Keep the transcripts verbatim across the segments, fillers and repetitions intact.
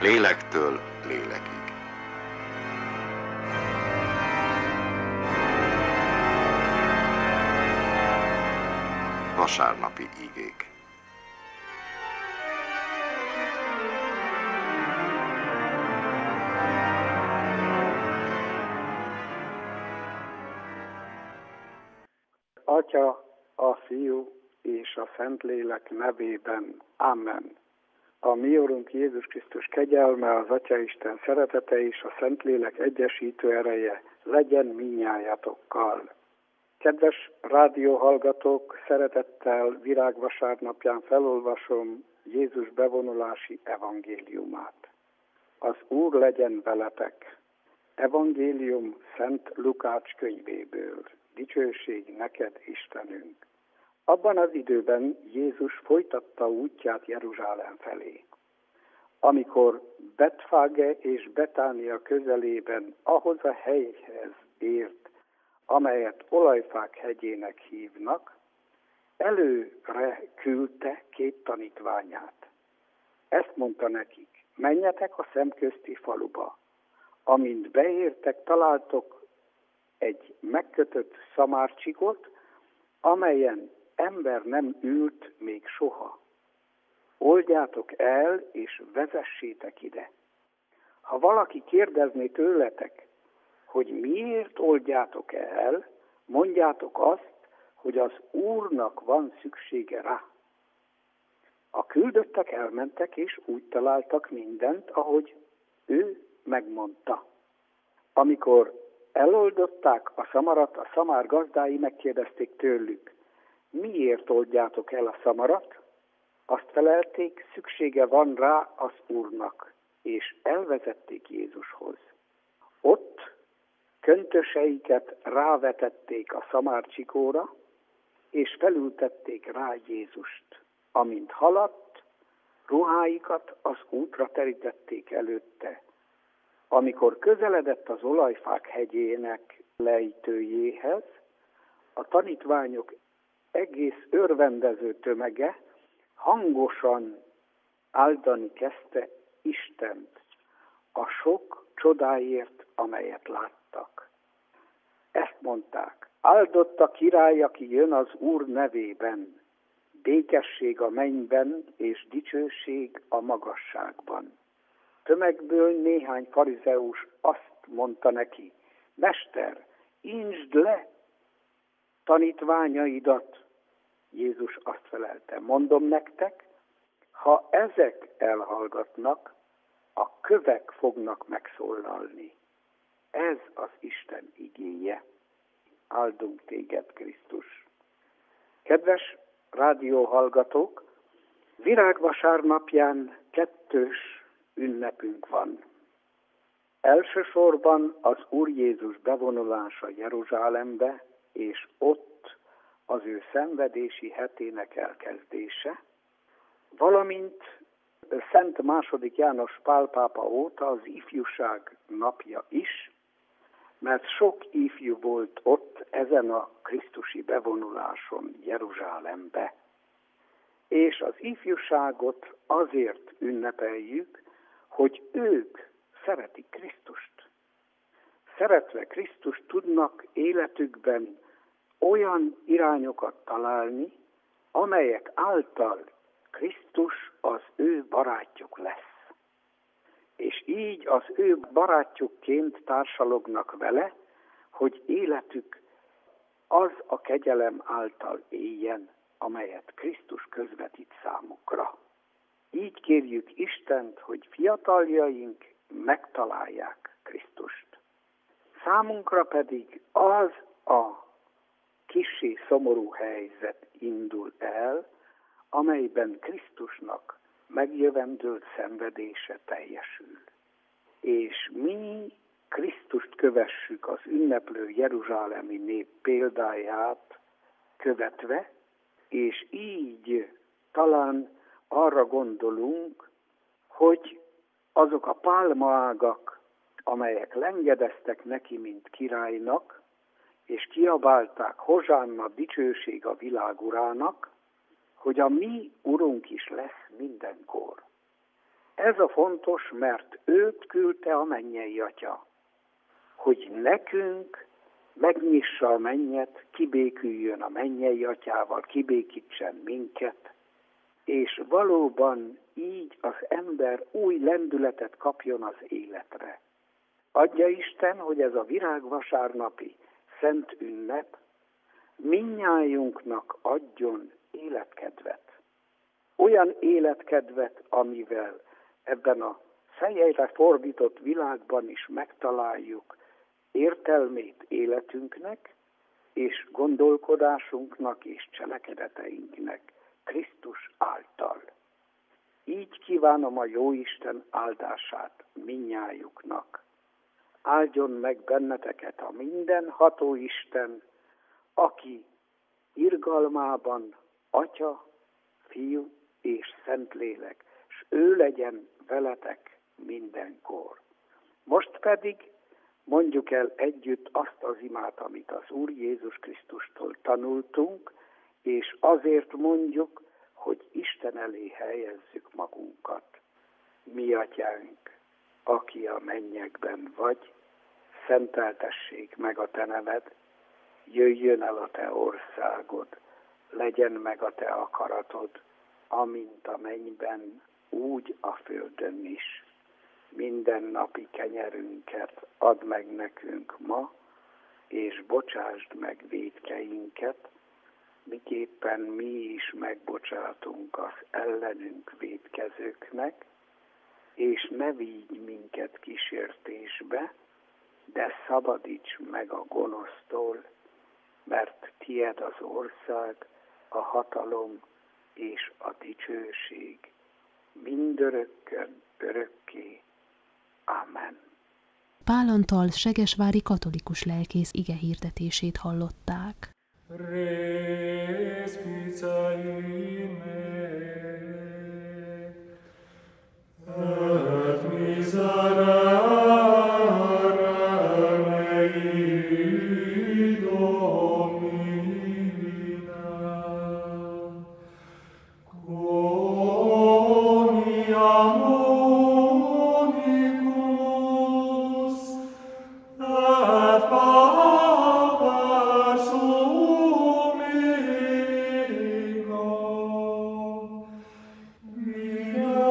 lélektől lélekig. Vasárnapi igék. Atya, a Fiú és a Szentlélek nevében. Amen. A mi Urunk Jézus Krisztus kegyelme, az Atyaisten szeretete és a Szentlélek egyesítő ereje legyen mindnyájatokkal. Kedves rádióhallgatók, szeretettel virágvasárnapján felolvasom Jézus bevonulási evangéliumát. Az Úr legyen veletek. Evangélium Szent Lukács könyvéből. Dicsőség neked, Istenünk! Abban az időben Jézus folytatta útját Jeruzsálem felé. Amikor Betfage és Betánia közelében ahhoz a helyhez ért, amelyet Olajfák hegyének hívnak, előre küldte két tanítványát. Ezt mondta nekik: menjetek a szemközti faluba. Amint beértek, találtok egy megkötött szamárcsikot, amelyen ember nem ült még soha. Oldjátok el, és vezessétek ide. Ha valaki kérdezné tőletek, hogy miért oldjátok el, mondjátok azt, hogy az Úrnak van szüksége rá. A küldöttek elmentek, és úgy találtak mindent, ahogy ő megmondta. Amikor eloldották a szamarat, a szamár gazdái megkérdezték tőlük: miért oldjátok el a szamarat? Azt felelték: szüksége van rá az Úrnak, és elvezették Jézushoz. Ott köntöseiket rávetették a szamárcsikóra, és felültették rá Jézust. Amint haladt, ruháikat az útra terítették előtte. Amikor közeledett az Olajfák hegyének lejtőjéhez, a tanítványok egész örvendező tömege hangosan áldani kezdte Istent a sok csodáért, amelyet láttak. Ezt mondták: áldott a király, aki jön az Úr nevében, békesség a mennyben és dicsőség a magasságban. Tömegből néhány farizeus azt mondta neki: Mester, intsd le tanítványaidat. Jézus azt felelte: mondom nektek, ha ezek elhallgatnak, a kövek fognak megszólalni. Ez az Isten igéje. Áldunk téged, Krisztus! Kedves rádióhallgatók, virágvasárnapján kettős ünnepünk van. Elsősorban az Úr Jézus bevonulása Jeruzsálembe, és ott az ő szenvedési hetének elkezdése, valamint Szent második János Pál pápa óta az ifjúság napja is, mert sok ifjú volt ott ezen a krisztusi bevonuláson Jeruzsálembe. És az ifjúságot azért ünnepeljük, hogy ők szeretik Krisztust. Szeretve Krisztust tudnak életükben olyan irányokat találni, amelyek által Krisztus az ő barátjuk lesz. És így az ő barátjukként társalognak vele, hogy életük az a kegyelem által éljen, amelyet Krisztus közvetít számukra. Így kérjük Istent, hogy fiataljaink megtalálják Krisztust. Számunkra pedig az a kissé szomorú helyzet indul el, amelyben Krisztusnak megjövendőlt szenvedése teljesül. És mi Krisztust kövessük az ünneplő jeruzsálemi nép példáját követve, és így talán arra gondolunk, hogy azok a pálmaágak, amelyek lengedeztek neki, mint királynak, és kiabálták: Hozsánna, dicsőség a világ urának, hogy a mi urunk is lesz mindenkor. Ez a fontos, mert őt küldte a mennyei Atya, hogy nekünk megnyissa a mennyet, kibéküljön a mennyei Atyával, kibékítsen minket, és valóban így az ember új lendületet kapjon az életre. Adja Isten, hogy ez a virágvasárnapi szent ünnep mindnyájunknak adjon életkedvet. Olyan életkedvet, amivel ebben a fejjel fordított világban is megtaláljuk értelmét életünknek, és gondolkodásunknak és cselekedeteinknek Krisztus által. Így kívánom a Jóisten áldását mindnyájuknak. Áldjon meg benneteket a mindenható Isten, aki irgalmában Atya, Fiú és Szentlélek, s ő legyen veletek mindenkor. Most pedig mondjuk el együtt azt az imát, amit az Úr Jézus Krisztustól tanultunk, és azért mondjuk, hogy Isten elé helyezzük magunkat. Mi Atyánk, aki a mennyekben vagy, szenteltessék meg a te neved, jöjjön el a te országod, legyen meg a te akaratod, amint a mennyben, úgy a földön is. Minden napi kenyerünket add meg nekünk ma, és bocsásd meg vétkeinket, miképpen mi is megbocsátunk az ellenünk vétkezőknek, és ne vigy minket kísértésbe, de szabadíts meg a gonosztól, mert tied az ország, a hatalom és a dicsőség mindörökkön örökké. Amen. Pál Antal segesvári katolikus lelkész igehirdetését hallották. Respica in me, et miserere mei Domine, quoniam unicus et Pater sum ego, via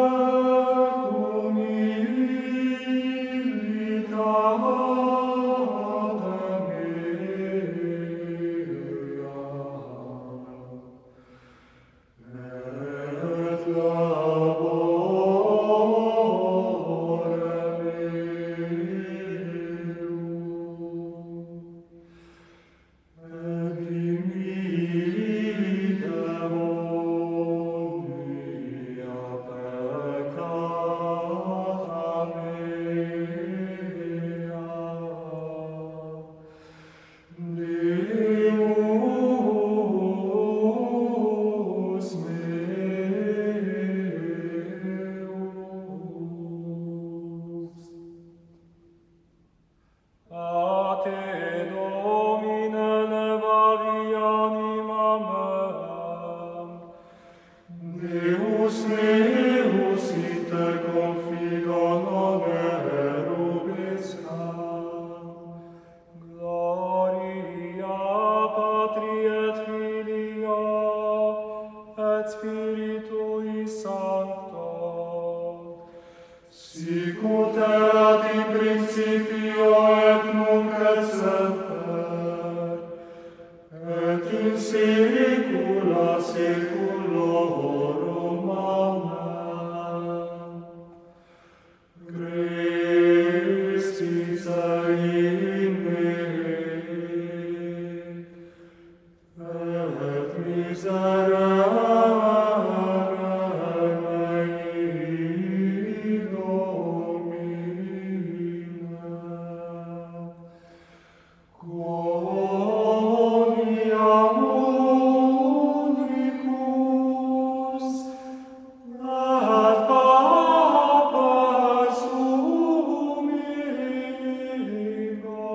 Ego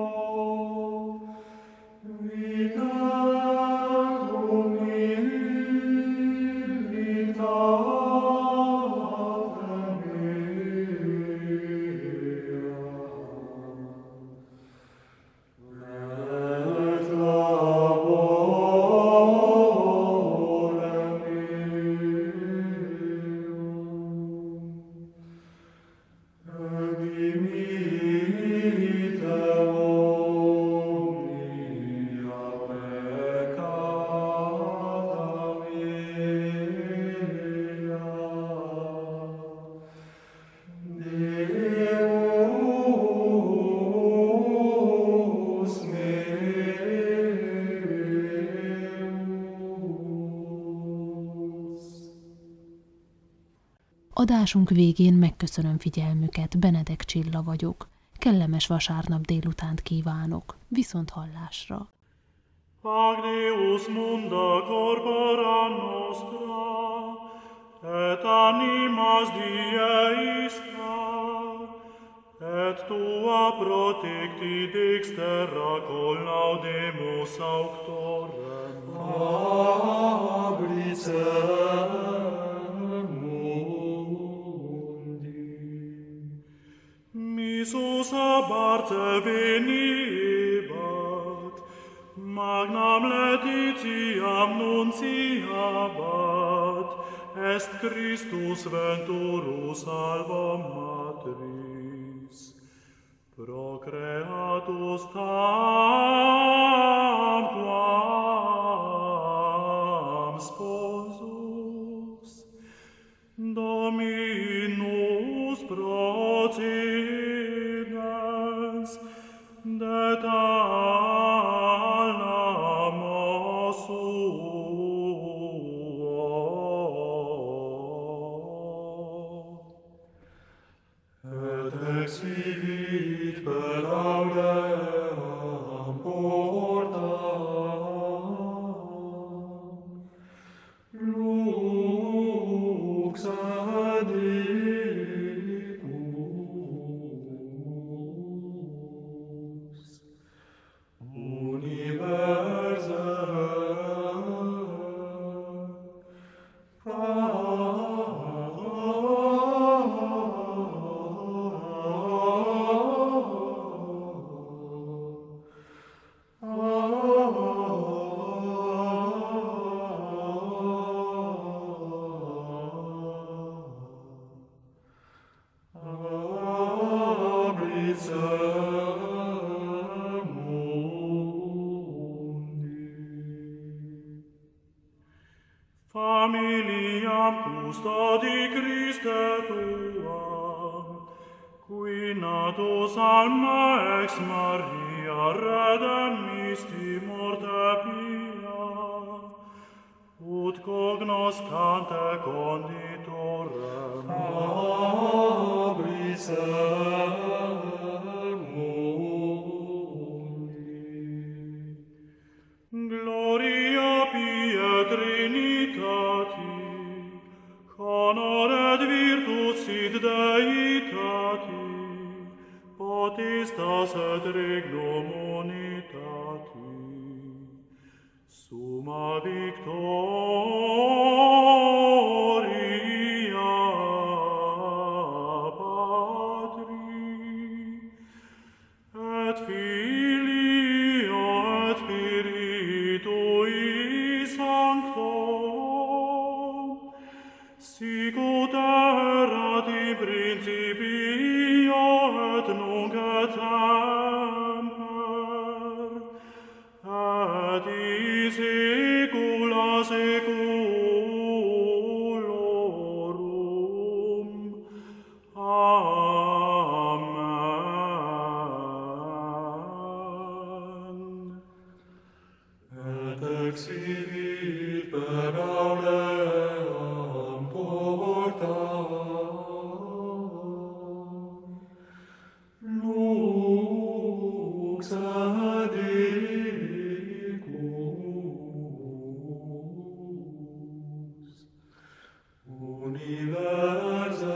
Adásunk végén megköszönöm figyelmüket, Benedek Csilla vagyok. Kellemes vasárnap délutánt kívánok. Viszont hallásra. Agneus munda corpora nostra, et animas dieistra, et tua protecti dexterra col laudemus auctorem. Fabricem mundi. Misus abarte venibat, magnam letitiam nunciabat, est Christus venturus alba matris, procreatus tam quam sposus, Dominus procedens, de talamo suo, et exhibit per audeam portam, lux adicus, universe familiam custodi Christe tuam, qui natus alma ex Maria redemisti morte pia, ut cognoscante conditorem. Fabricem mundi. Gloria pie Trinitati, honor et virtus sit Deitati, potestas et regnum unitati, summa victoria Patri, et Filio et Spiritui Sancto, sicut erat in principio et nunc et semper, et in saecula saeculorum. Amen. Et exhibit per audeam portam, lux adicus, universe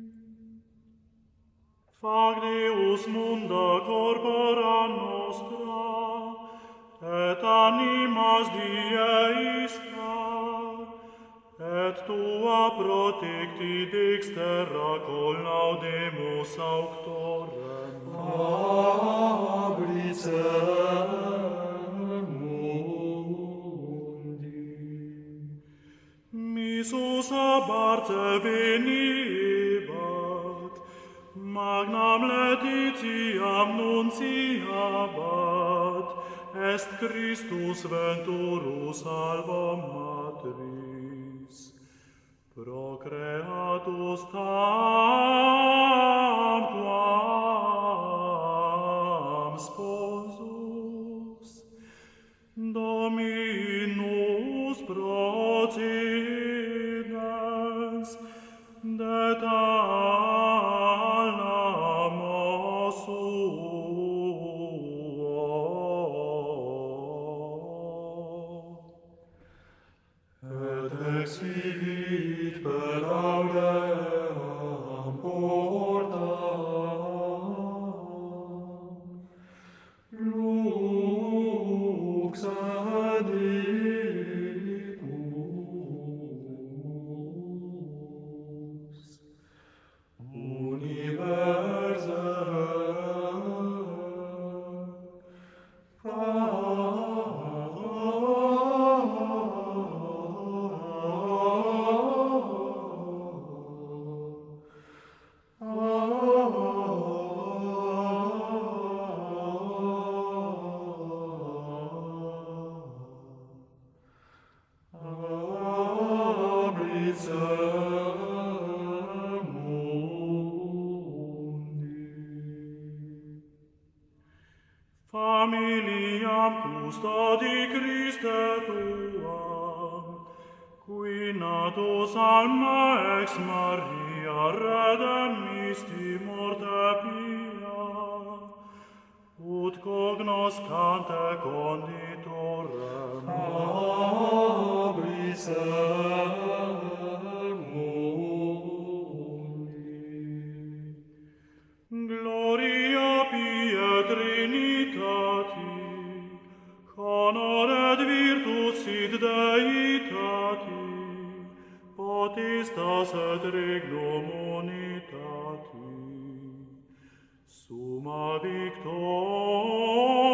Fag Deus munda corpora nostra, dies die ista, et tua protecti dexterra col laudemus auctorem. Fabricem mundi. Misus abarte venibat, magnam letitiam nunciabat, est Christus venturus alba matris, procreatus tam quam sposus, Dominus procedens, de talamo suo. Et exivit per audeam portam, lux adicus, universum, familiam custodi Christe tuam, qui natus alma ex Maria redemisti morte pia, ut cognoscante conditorem. Fabricem mundi. Gloria pie Trinitati, honor et virtus sit Deitati, potestas et regnum unitati, summa victoria